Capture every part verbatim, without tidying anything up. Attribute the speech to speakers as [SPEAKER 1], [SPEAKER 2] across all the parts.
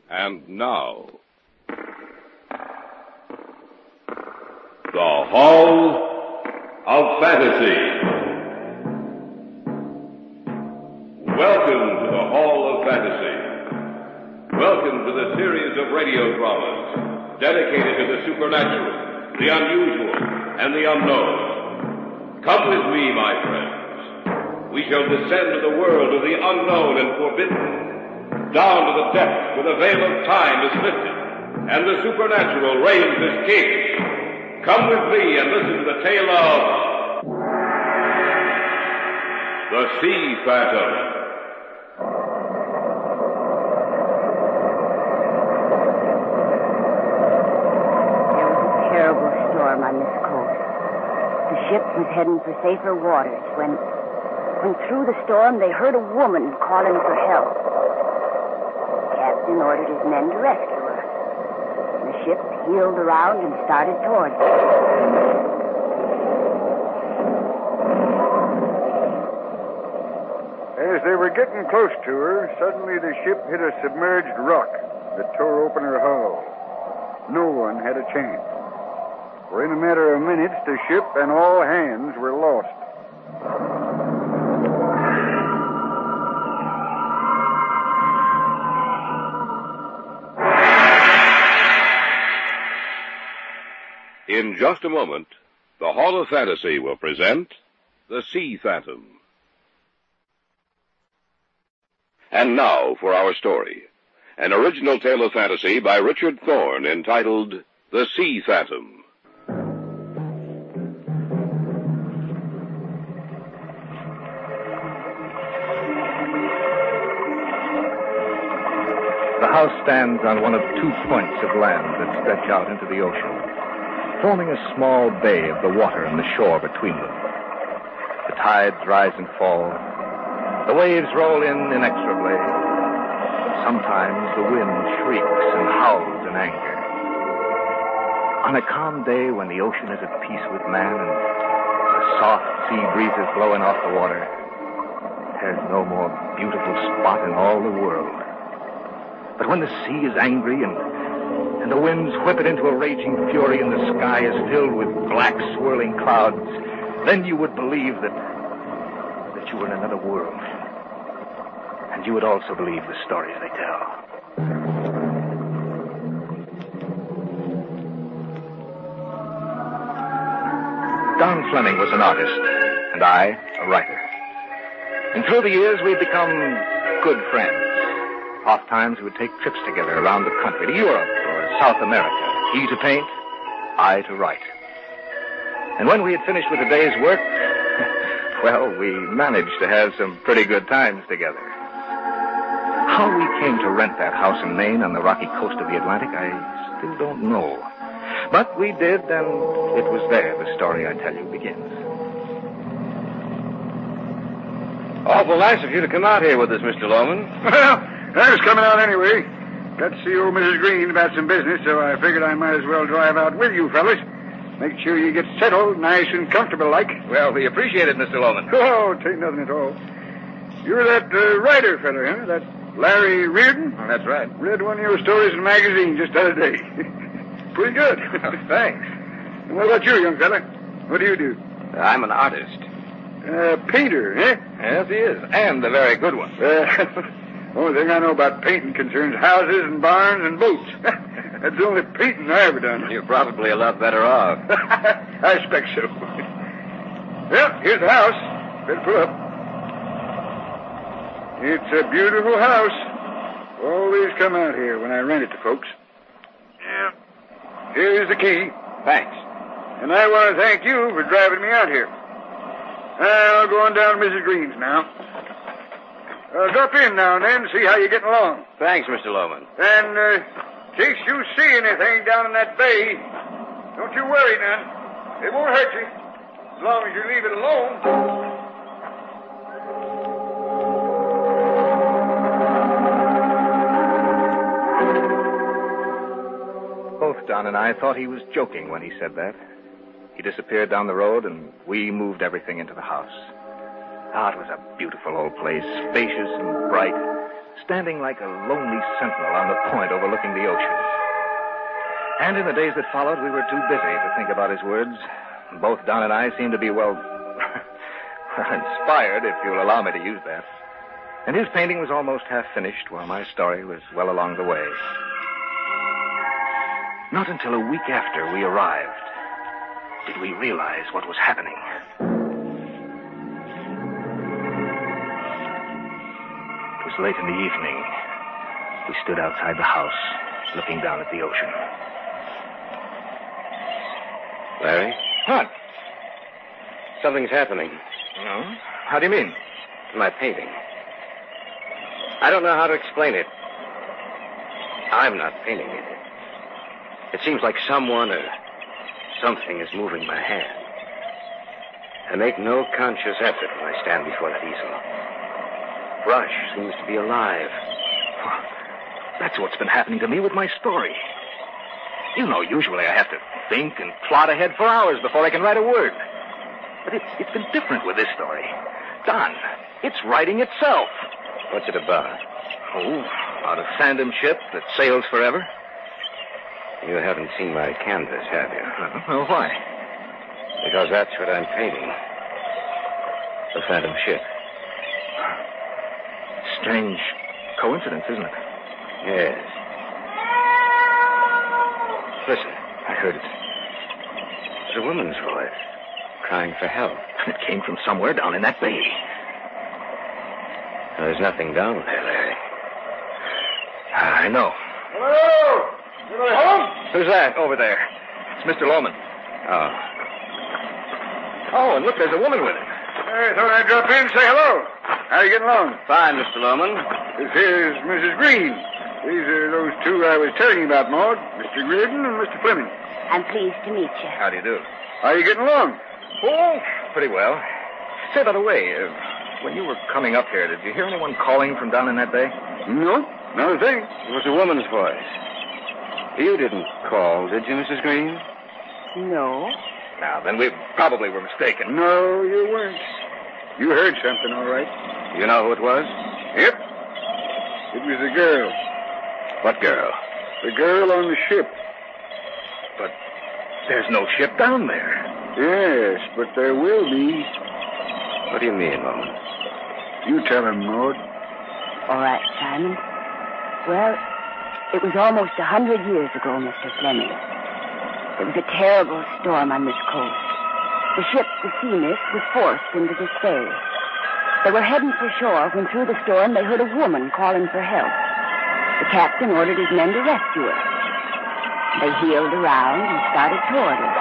[SPEAKER 1] And now, the Hall of Fantasy. Welcome to the Hall of Fantasy. Welcome to the series of radio dramas dedicated to the supernatural, the unusual, and the unknown. Come with me, my friends. We shall descend to the world of the unknown and forbidden. Down to the depths where the veil of time is lifted, and the supernatural reigns as king. Come with me and listen to the tale of the Sea Phantom.
[SPEAKER 2] There was a terrible storm on this coast. The ship was heading for safer waters when, when through the storm they heard a woman calling for help. The captain ordered his men to rescue her. The ship heeled around and started towards her.
[SPEAKER 3] As they were getting close to her, suddenly the ship hit a submerged rock that tore open her hull. No one had a chance. For in a matter of minutes, the ship and all hands were lost.
[SPEAKER 1] In just a moment, the Hall of Fantasy will present The Sea Phantom. And now for our story. An original tale of fantasy by Richard Thorne entitled The Sea Phantom.
[SPEAKER 4] The house stands on one of two points of land that stretch out into the ocean, forming a small bay of the water and the shore between them. The tides rise and fall. The waves roll in inexorably. Sometimes the wind shrieks and howls in anger. On a calm day when the ocean is at peace with man and the soft sea breezes blowing off the water, there's no more beautiful spot in all the world. But when the sea is angry and and the winds whip it into a raging fury and the sky is filled with black swirling clouds, then you would believe that that you were in another world. And you would also believe the stories they tell. Don Fleming was an artist, and I, a writer. And through the years, we've become good friends. Oftentimes, we would take trips together around the country, to Europe or South America. He to paint, I to write. And when we had finished with the day's work, well, we managed to have some pretty good times together. How we came to rent that house in Maine on the rocky coast of the Atlantic, I still don't know. But we did, and it was there the story I tell you begins.
[SPEAKER 5] Awful nice of you to come out here with us, Mister Loman.
[SPEAKER 3] Well, I was coming out anyway. Got to see old Missus Green about some business, so I figured I might as well drive out with you fellas. Make sure you get settled nice and comfortable like.
[SPEAKER 5] Well, we appreciate it, Mister Loman.
[SPEAKER 3] Oh, it ain't nothing at all. You're that uh, writer fella, huh? That Larry Reardon?
[SPEAKER 5] Oh, that's right.
[SPEAKER 3] Read one of your stories in a magazine just the other day. Pretty good.
[SPEAKER 5] Oh, thanks.
[SPEAKER 3] And what about you, young fella? What do you do?
[SPEAKER 5] I'm an artist.
[SPEAKER 3] Uh, painter, eh?
[SPEAKER 5] Yes, he is. And a very good one.
[SPEAKER 3] Uh, only thing I know about painting concerns houses and barns and boats. That's the only painting I ever done.
[SPEAKER 5] You're probably a lot better off.
[SPEAKER 3] I expect so. Well, here's the house. Better pull up. It's a beautiful house. Always come out here when I rent it to folks. Yeah. Here's the key.
[SPEAKER 5] Thanks.
[SPEAKER 3] And I want to thank you for driving me out here. I'll go on down to Missus Green's now. Uh, drop in now and then, see how you're getting along.
[SPEAKER 5] Thanks, Mister Loman.
[SPEAKER 3] And, uh, in case you see anything down in that bay, don't you worry none. It won't hurt you, as long as you leave it alone.
[SPEAKER 4] Both Don and I thought he was joking when he said that. He disappeared down the road, and we moved everything into the house. Ah, it was a beautiful old place, spacious and bright, standing like a lonely sentinel on the point overlooking the ocean. And in the days that followed, we were too busy to think about his words. Both Don and I seemed to be, well, inspired, if you'll allow me to use that. And his painting was almost half finished, while my story was well along the way. Not until a week after we arrived did we realize what was happening. It was late in the evening. We stood outside the house, looking down at the ocean.
[SPEAKER 5] Larry?
[SPEAKER 4] What?
[SPEAKER 5] Something's happening.
[SPEAKER 4] No? How do you mean?
[SPEAKER 5] To my painting. I don't know how to explain it. I'm not painting it. It seems like someone or something is moving my hand. I make no conscious effort when I stand before that easel. Brush seems to be alive.
[SPEAKER 4] That's what's been happening to me with my story. You know, usually I have to think and plot ahead for hours before I can write a word. But it's, it's been different with this story. Don, it's writing itself.
[SPEAKER 5] What's it about?
[SPEAKER 4] Oh, about a phantom ship that sails forever.
[SPEAKER 5] You haven't seen my canvas, have you?
[SPEAKER 4] Uh, well, why?
[SPEAKER 5] Because that's what I'm painting. The phantom ship.
[SPEAKER 4] Strange coincidence, isn't it?
[SPEAKER 5] Yes. Listen.
[SPEAKER 4] I heard it.
[SPEAKER 5] It's a woman's voice, crying for help.
[SPEAKER 4] It came from somewhere down in that bay.
[SPEAKER 5] There's nothing down there, Larry.
[SPEAKER 4] I know.
[SPEAKER 3] Hello? Anybody home?
[SPEAKER 4] Who's that over there? It's Mister Loman.
[SPEAKER 5] Oh.
[SPEAKER 4] Oh, and look, there's a woman with him.
[SPEAKER 3] I thought I'd drop in and say hello. How are you getting along?
[SPEAKER 5] Fine, Mister Loman.
[SPEAKER 3] This here's Missus Green. These are those two I was telling you about, Maud. Mister Reardon and Mister Fleming.
[SPEAKER 2] I'm pleased to meet you.
[SPEAKER 4] How do you do?
[SPEAKER 3] How are you getting along?
[SPEAKER 4] Oh, pretty well. Say, by the way, uh, when you were coming up here, did you hear anyone calling from down in that bay?
[SPEAKER 3] No, not a thing.
[SPEAKER 5] It was a woman's voice. You didn't call, did you, Missus Green?
[SPEAKER 2] No.
[SPEAKER 4] Now, then we probably were mistaken.
[SPEAKER 3] No, you weren't. You heard something, all right.
[SPEAKER 5] You know who it was?
[SPEAKER 3] Yep. It was the girl.
[SPEAKER 5] What girl?
[SPEAKER 3] The girl on the ship.
[SPEAKER 4] But there's no ship down there.
[SPEAKER 3] Yes, but there will be.
[SPEAKER 5] What do you mean, Loman?
[SPEAKER 3] You tell him, Maud.
[SPEAKER 2] All right, Simon. Well, it was almost a hundred years ago, Mister Fleming. There was a terrible storm on this coast. The ship, the Sea Mist, was forced into this bay. They were heading for shore when through the storm they heard a woman calling for help. The captain ordered his men to rescue her. They heeled around and started toward her.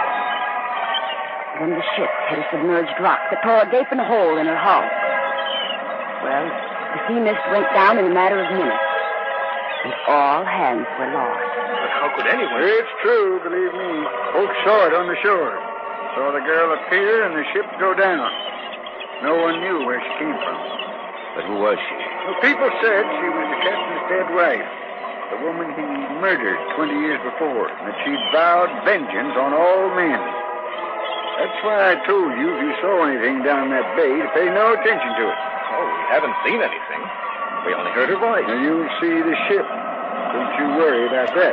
[SPEAKER 2] Then the ship hit a submerged rock that tore a gaping hole in her hull. Well, the Sea Mist went down in a matter of minutes, and all hands were lost.
[SPEAKER 4] But how could anyone?
[SPEAKER 3] It's true, believe me. Folks saw it on the shore. Saw the girl appear and the ship go down. No one knew where she came from.
[SPEAKER 5] But who was she?
[SPEAKER 3] Well, people said she was the captain's dead wife, the woman he murdered twenty years before, and that she'd vowed vengeance on all men. That's why I told you if you saw anything down that bay to pay no attention to it.
[SPEAKER 4] Oh, we haven't seen anything. We only heard her voice.
[SPEAKER 3] Now, you'll see the ship. Don't you worry about that.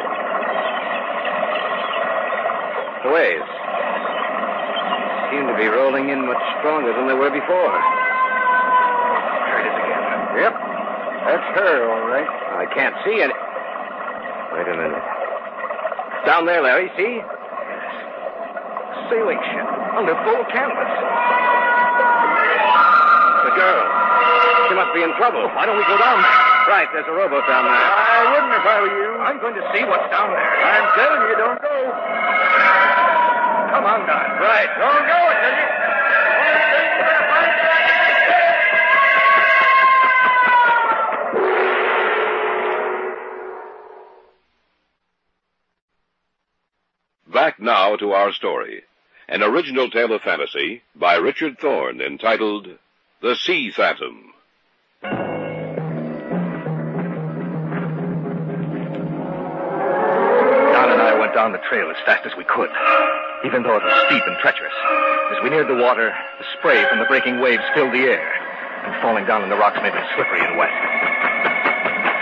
[SPEAKER 5] The waves seem to be rolling in much stronger than they were before.
[SPEAKER 4] There it is again.
[SPEAKER 3] Yep. That's her, all right.
[SPEAKER 5] I can't see any. Wait a minute. Down there, Larry, see?
[SPEAKER 4] Sailing ship under full canvas.
[SPEAKER 5] The girl. She must be in trouble.
[SPEAKER 4] Why don't we go down there?
[SPEAKER 5] Right, there's a rowboat down there.
[SPEAKER 3] I wouldn't if I were you.
[SPEAKER 4] I'm going to see what's down there.
[SPEAKER 3] I'm telling you, don't go.
[SPEAKER 4] Come on, Don.
[SPEAKER 5] Right.
[SPEAKER 3] Don't go, I tell you. Only thing you're gonna find
[SPEAKER 1] Back now to our story. An original tale of fantasy by Richard Thorne entitled The Sea Phantom.
[SPEAKER 4] Don and I went down the trail as fast as we could, even though it was steep and treacherous. As we neared the water, the spray from the breaking waves filled the air, and falling down on the rocks made it slippery and wet.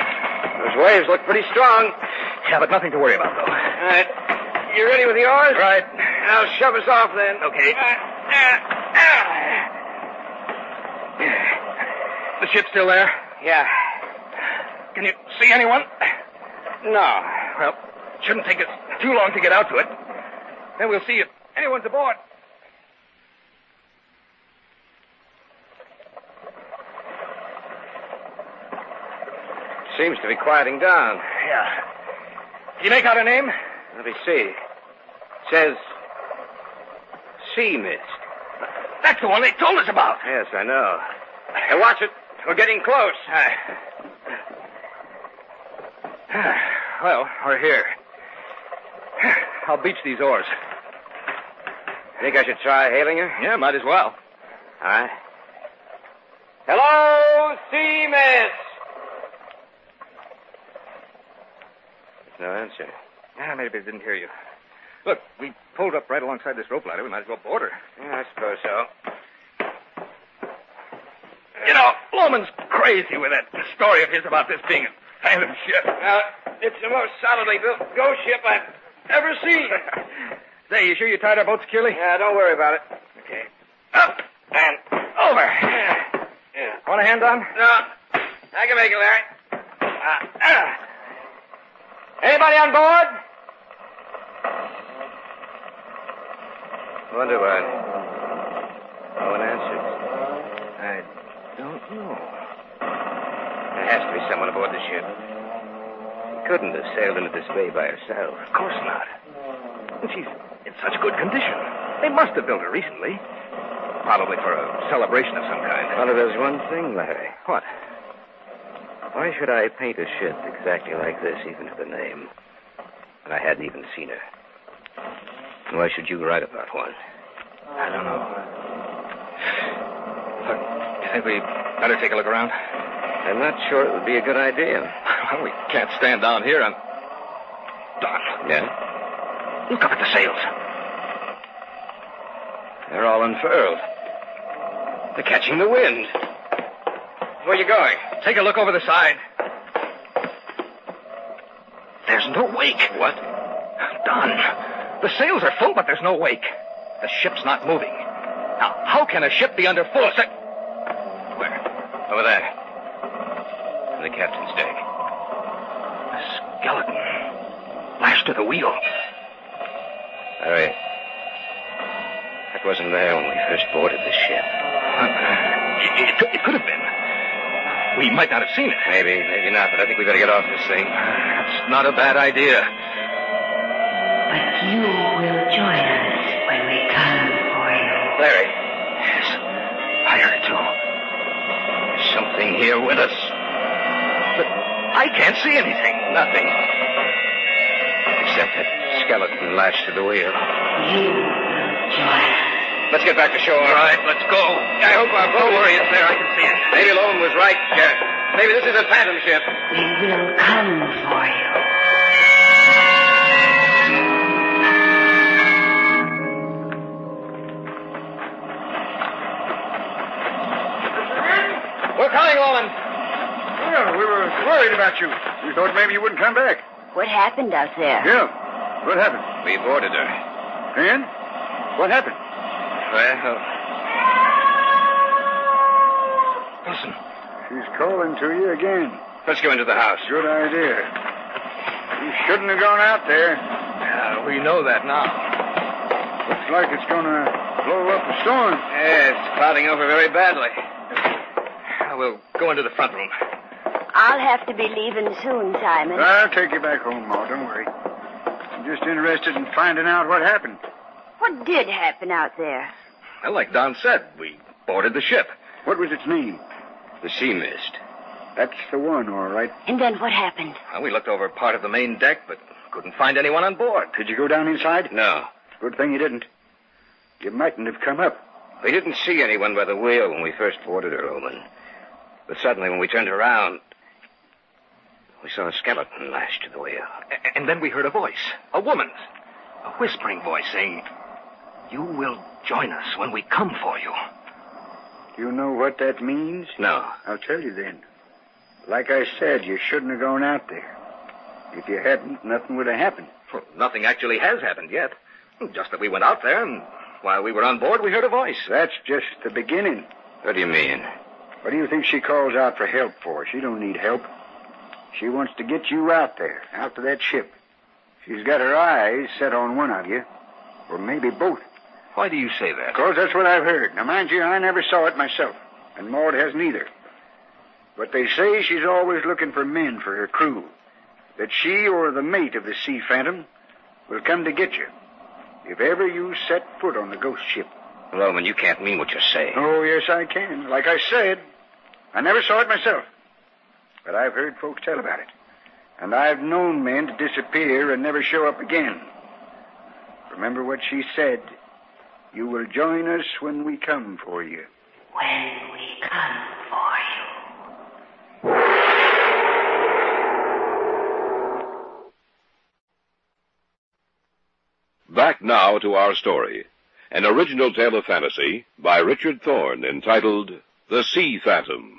[SPEAKER 5] Those waves look pretty strong.
[SPEAKER 4] Yeah, but nothing to worry about, though.
[SPEAKER 5] All right. You ready with the oars?
[SPEAKER 4] Right.
[SPEAKER 5] I'll shove us off then.
[SPEAKER 4] Okay. The ship's still there?
[SPEAKER 5] Yeah.
[SPEAKER 4] Can you see anyone?
[SPEAKER 5] No.
[SPEAKER 4] Well, shouldn't take us too long to get out to it. Then we'll see if anyone's aboard.
[SPEAKER 5] Seems to be quieting down.
[SPEAKER 4] Yeah. Can you make out a name?
[SPEAKER 5] Let me see. Says Sea Mist.
[SPEAKER 4] That's the one they told us about.
[SPEAKER 5] Yes, I know. Hey, watch it. We're getting close.
[SPEAKER 4] Well, we're here. I'll beach these oars.
[SPEAKER 5] Think I should try hailing her?
[SPEAKER 4] Yeah, might as well.
[SPEAKER 5] All right. Hello, Sea Mist. No answer.
[SPEAKER 4] Yeah, maybe they didn't hear you. Look, we pulled up right alongside this rope ladder. We might as well board her.
[SPEAKER 5] Yeah, I suppose so.
[SPEAKER 4] You know, Loman's crazy with that story of his about this being a phantom ship.
[SPEAKER 5] Well, it's the most solidly built ghost ship I've ever seen.
[SPEAKER 4] Say, you sure you tied our boat securely?
[SPEAKER 5] Yeah, don't worry about it.
[SPEAKER 4] Okay. Up and over.
[SPEAKER 5] Yeah. Yeah.
[SPEAKER 4] Want a hand on?
[SPEAKER 5] No, I can make it, Larry. Uh, uh. Anybody on board? Wonder why no one answers.
[SPEAKER 4] I don't know.
[SPEAKER 5] There has to be someone aboard the ship. She couldn't have sailed into this bay by herself.
[SPEAKER 4] Of course not. And she's in such good condition. They must have built her recently. Probably for a celebration of some kind.
[SPEAKER 5] Well, there's one thing, Larry.
[SPEAKER 4] What?
[SPEAKER 5] Why should I paint a ship exactly like this, even to the name, when I hadn't even seen her? And why should you write about one?
[SPEAKER 4] I don't know. Look, you think we better take a look around?
[SPEAKER 5] I'm not sure it would be a good idea.
[SPEAKER 4] Well, we can't stand down here and... Don.
[SPEAKER 5] Yeah?
[SPEAKER 4] Look up at the sails.
[SPEAKER 5] They're all unfurled. They're catching the wind. Where are you going?
[SPEAKER 4] Take a look over the side. There's no wake.
[SPEAKER 5] What?
[SPEAKER 4] Don, the sails are full, but there's no wake. The ship's not moving. Now, how can a ship be under full sail?
[SPEAKER 5] Where? Over there. On the captain's deck.
[SPEAKER 4] A skeleton. Lashed to the wheel.
[SPEAKER 5] Larry, that wasn't there when we first boarded the ship.
[SPEAKER 4] Uh, it, it, it could have been. We might not have seen it.
[SPEAKER 5] Maybe, maybe not, but I think we better get off this thing.
[SPEAKER 4] That's not a bad idea.
[SPEAKER 2] But you will join us when we come for you.
[SPEAKER 5] Larry.
[SPEAKER 4] Yes, I heard too.
[SPEAKER 5] There's something here with us.
[SPEAKER 4] But I can't see anything.
[SPEAKER 5] Nothing. Except that skeleton lashed to the wheel.
[SPEAKER 2] You will join us.
[SPEAKER 5] Let's get back to shore.
[SPEAKER 4] All right, let's go.
[SPEAKER 5] I hope our boat...
[SPEAKER 4] Don't worry, it's there. I can see it.
[SPEAKER 5] Maybe Loman was right. Yeah. Maybe this is a phantom ship.
[SPEAKER 2] We will come for you.
[SPEAKER 5] We're coming, Loman.
[SPEAKER 3] Well, we were worried about you. We thought maybe you wouldn't come back.
[SPEAKER 2] What happened out there?
[SPEAKER 3] Yeah. What happened?
[SPEAKER 5] We boarded her.
[SPEAKER 3] And? What happened?
[SPEAKER 5] Well,
[SPEAKER 4] Listen.
[SPEAKER 3] She's calling to you again.
[SPEAKER 5] let's go into the house.
[SPEAKER 3] Good idea. You shouldn't have gone out there.
[SPEAKER 4] Uh, we know that now.
[SPEAKER 3] Looks like it's going to blow up a storm.
[SPEAKER 5] Yeah, it's clouding over very badly.
[SPEAKER 4] Uh, we'll go into the front room.
[SPEAKER 2] I'll have to be leaving soon, Simon.
[SPEAKER 3] I'll take you back home, Ma. Don't worry. I'm just interested in finding out what happened.
[SPEAKER 2] What did happen out there?
[SPEAKER 4] Well, like Don said, we boarded the ship.
[SPEAKER 3] What was its name?
[SPEAKER 5] The Sea Mist.
[SPEAKER 3] That's the one, all right.
[SPEAKER 2] And then what happened?
[SPEAKER 4] Well, we looked over part of the main deck, but couldn't find anyone on board.
[SPEAKER 3] Did you go down inside?
[SPEAKER 5] No.
[SPEAKER 3] Good thing you didn't. You mightn't have come up.
[SPEAKER 5] We didn't see anyone by the wheel when we first boarded her, Loman. But suddenly, when we turned around, we saw a skeleton lashed to the wheel.
[SPEAKER 4] A- and then we heard a voice, a woman's, a whispering voice saying, "You will join us when we come for you."
[SPEAKER 3] Do you know what that means?
[SPEAKER 5] No.
[SPEAKER 3] I'll tell you then. Like I said, you shouldn't have gone out there. If you hadn't, nothing would have happened.
[SPEAKER 4] Well, nothing actually has happened yet. Just that we went out there, and while we were on board, we heard a voice.
[SPEAKER 3] That's just the beginning.
[SPEAKER 5] What do you mean?
[SPEAKER 3] What do you think she calls out for help for? She don't need help. She wants to get you out there, out to that ship. She's got her eyes set on one of you, or maybe both.
[SPEAKER 4] Why do you say that?
[SPEAKER 3] Because that's what I've heard. Now, mind you, I never saw it myself, and Maud hasn't either. But they say she's always looking for men for her crew, that she or the mate of the Sea Phantom will come to get you if ever you set foot on the ghost ship.
[SPEAKER 5] Loman, you can't mean what you're saying.
[SPEAKER 3] Oh, yes, I can. Like I said, I never saw it myself, but I've heard folks tell about it. And I've known men to disappear and never show up again. Remember what she said. You will join us when we come for you.
[SPEAKER 2] When we come for you.
[SPEAKER 1] Back now to our story. An original tale of fantasy by Richard Thorne entitled The Sea Phantom.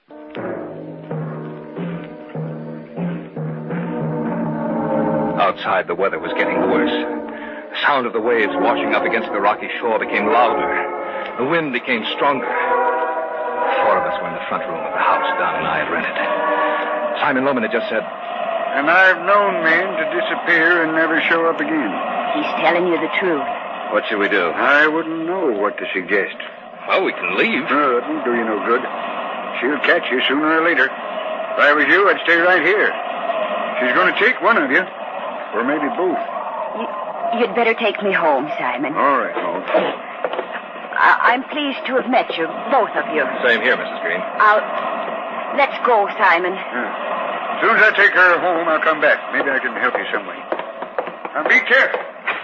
[SPEAKER 4] Outside, the weather was getting worse. The sound of the waves washing up against the rocky shore became louder. The wind became stronger. Four of us were in the front room of the house Don and I had rented. Simon Loman had just said,
[SPEAKER 3] And I've known men to disappear and never show up again.
[SPEAKER 2] He's telling you the truth.
[SPEAKER 5] What should we do?
[SPEAKER 3] I wouldn't know what to suggest.
[SPEAKER 4] well, we can leave.
[SPEAKER 3] No, it won't do you no good. She'll catch you sooner or later. If I was you, I'd stay right here. She's going to take one of you, or maybe both.
[SPEAKER 2] You, you'd better take me home, Simon.
[SPEAKER 3] All right, Maud.
[SPEAKER 2] I, I'm pleased to have met you, both of you.
[SPEAKER 4] Same here, Missus Green.
[SPEAKER 2] I'll... Let's go, Simon.
[SPEAKER 3] Yeah. As soon as I take her home, I'll come back. Maybe I can help you some way. Now, be careful.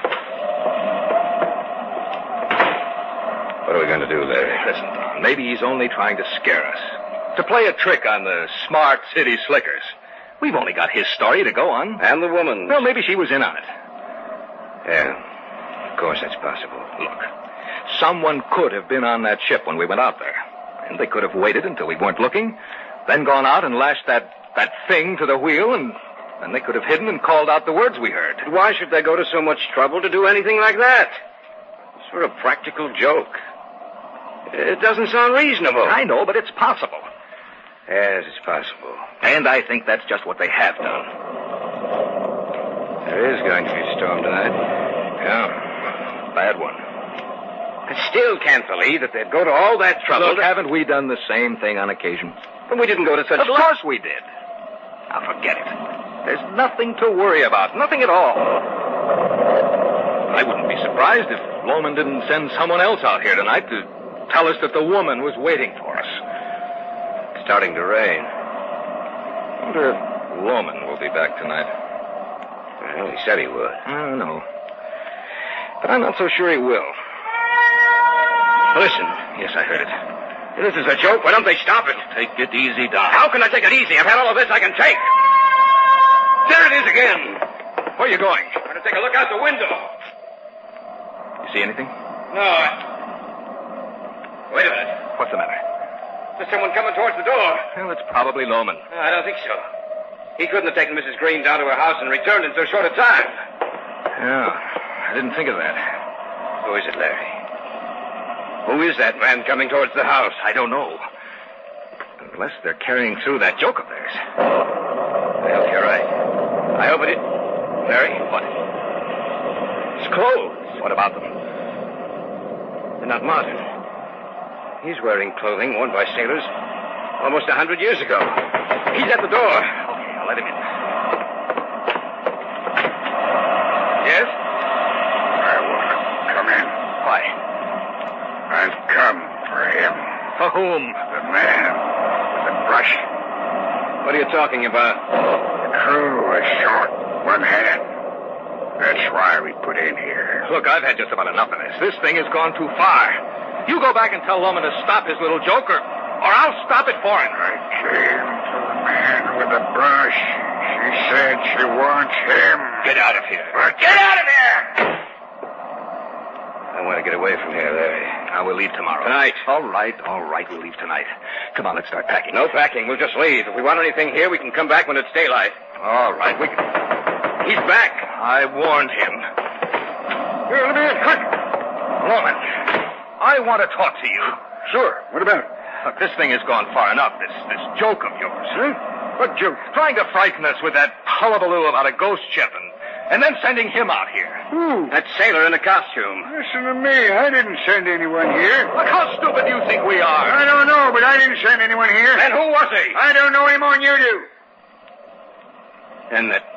[SPEAKER 5] What are we going to do, Larry?
[SPEAKER 4] Listen, Don, maybe he's only trying to scare us. To play a trick on the smart city slickers. We've only got his story to go on.
[SPEAKER 5] And the woman.
[SPEAKER 4] Well, maybe she was in on it.
[SPEAKER 5] Yeah, of course that's possible.
[SPEAKER 4] Look, someone could have been on that ship when we went out there. And they could have waited until we weren't looking, then gone out and lashed that, that thing to the wheel, and then they could have hidden and called out the words we heard.
[SPEAKER 5] Why should they go to so much trouble to do anything like that? It's sort of a practical joke. It doesn't sound reasonable.
[SPEAKER 4] I know, but it's possible.
[SPEAKER 5] Yes, it's possible.
[SPEAKER 4] And I think that's just what they have done.
[SPEAKER 5] There is going to be a storm tonight.
[SPEAKER 4] Yeah, bad one.
[SPEAKER 5] I still can't believe that they'd go to all that trouble.
[SPEAKER 4] Look,
[SPEAKER 5] to...
[SPEAKER 4] haven't we done the same thing on occasion?
[SPEAKER 5] But we didn't go to such...
[SPEAKER 4] Of course we did. Now, forget it. There's nothing to worry about. Nothing at all. I wouldn't be surprised if Loman didn't send someone else out here tonight to tell us that the woman was waiting for us.
[SPEAKER 5] It's starting to rain.
[SPEAKER 4] I wonder if Loman will be back tonight.
[SPEAKER 5] Well, he said he would.
[SPEAKER 4] I don't know. But I'm not so sure he will.
[SPEAKER 5] Listen.
[SPEAKER 4] Yes, I heard it.
[SPEAKER 5] This is a joke. Why don't they stop it?
[SPEAKER 4] Take it easy, Don.
[SPEAKER 5] How can I take it easy? I've had all of this I can take. There it is again.
[SPEAKER 4] Where are you going?
[SPEAKER 5] I'm going to take a look out the window.
[SPEAKER 4] You see anything?
[SPEAKER 5] No, I... Wait a minute.
[SPEAKER 4] What's the matter?
[SPEAKER 5] There's someone coming towards the door.
[SPEAKER 4] Well, it's probably Loman.
[SPEAKER 5] No, I don't think so. He couldn't have taken Missus Green down to her house and returned in so short a time.
[SPEAKER 4] Yeah, I didn't think of that.
[SPEAKER 5] Who is it, Larry? Who is that man coming towards the house?
[SPEAKER 4] I don't know. Unless they're carrying through that joke of theirs.
[SPEAKER 5] I hope you're right. I hope it is... Larry?
[SPEAKER 4] What?
[SPEAKER 5] His clothes.
[SPEAKER 4] What about them?
[SPEAKER 5] They're not modern. He's wearing clothing worn by sailors almost a hundred years ago. He's at the door.
[SPEAKER 4] Okay, I'll let him in.
[SPEAKER 5] Yes?
[SPEAKER 3] I want to come in.
[SPEAKER 4] Why?
[SPEAKER 3] I've come for him.
[SPEAKER 4] For whom?
[SPEAKER 3] The man with the brush.
[SPEAKER 5] What are you talking about?
[SPEAKER 3] The crew was short. One hand. That's why we put in here.
[SPEAKER 4] Look, I've had just about enough of this. This thing has gone too far. You go back and tell Loman to stop his little joke, or, or I'll stop it for him.
[SPEAKER 3] I came to the man with the brush. She said she wants him.
[SPEAKER 4] Get out of here.
[SPEAKER 3] But get out of here!
[SPEAKER 5] I want to get away from here, Larry.
[SPEAKER 4] Now, we'll leave tomorrow.
[SPEAKER 5] Tonight.
[SPEAKER 4] All right, all right. We'll leave tonight. Come on, let's start packing.
[SPEAKER 5] No packing. We'll just leave. If we want anything here, we can come back when it's daylight.
[SPEAKER 4] All right. We...
[SPEAKER 5] He's back.
[SPEAKER 4] I warned him.
[SPEAKER 3] Here, let me in, quick.
[SPEAKER 4] Norman, I want to talk to you.
[SPEAKER 3] Sure. What about?
[SPEAKER 4] Look, this thing has gone far enough, this this joke of yours.
[SPEAKER 3] Huh? What joke?
[SPEAKER 4] Trying to frighten us with that hullabaloo about a ghost ship and, and then sending him out here.
[SPEAKER 3] Who?
[SPEAKER 5] That sailor in the costume.
[SPEAKER 3] Listen to me. I didn't send anyone here.
[SPEAKER 4] Look, how stupid do you think we are?
[SPEAKER 3] I don't know, but I didn't send anyone here.
[SPEAKER 5] Then who was he?
[SPEAKER 3] I don't know any more than you do.
[SPEAKER 5] Then that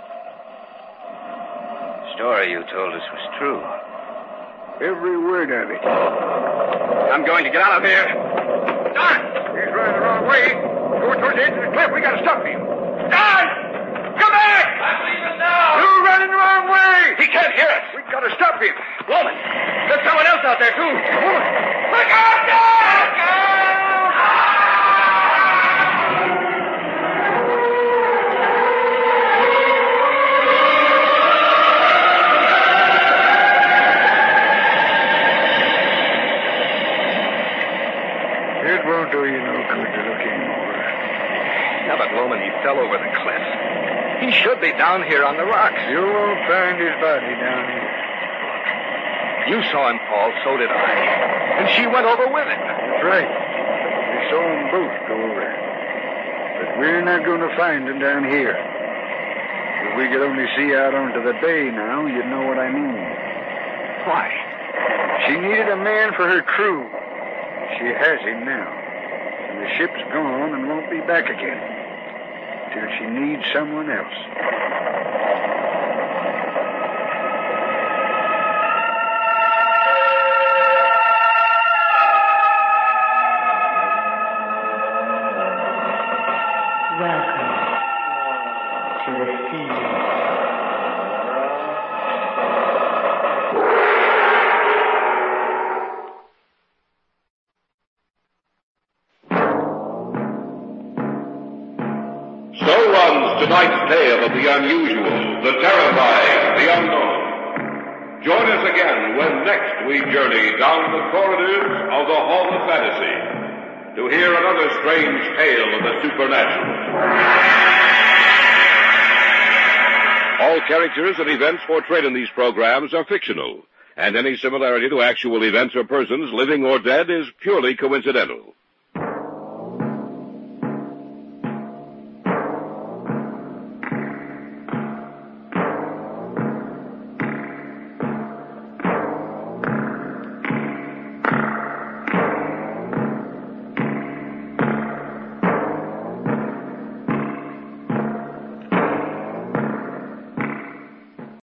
[SPEAKER 5] story you told us was true.
[SPEAKER 3] Every word of it.
[SPEAKER 5] I'm going to get out of here.
[SPEAKER 3] Don! He's running the wrong way. Going towards the edge of the cliff. We got to stop him. Don! Come back!
[SPEAKER 5] I'm leaving now.
[SPEAKER 3] You're running the wrong way.
[SPEAKER 5] He can't hear us.
[SPEAKER 3] We got to stop him.
[SPEAKER 5] Woman, there's someone else out there, too.
[SPEAKER 3] Woman.
[SPEAKER 5] Look out, Dad! Look out!
[SPEAKER 3] It won't do you no good to look anymore.
[SPEAKER 4] Now, but Loman, he fell over the cliff. He should be down here on the rocks.
[SPEAKER 3] You won't find his body down here.
[SPEAKER 4] You saw him fall, so did I. And she went over with him.
[SPEAKER 3] That's right. We saw them both go over. But we're not going to find him down here. If we could only see out onto the bay now, you'd know what I mean.
[SPEAKER 4] Why?
[SPEAKER 3] She needed a man for her crew. She has him now. And the ship's gone and won't be back again. Till she needs someone else.
[SPEAKER 6] Welcome to the sea.
[SPEAKER 1] So runs tonight's tale of the unusual, the terrifying, the unknown. Join us again when next we journey down the corridors of the Hall of Fantasy to hear another strange tale of the supernatural. All characters and events portrayed in these programs are fictional, and any similarity to actual events or persons, living or dead, is purely coincidental.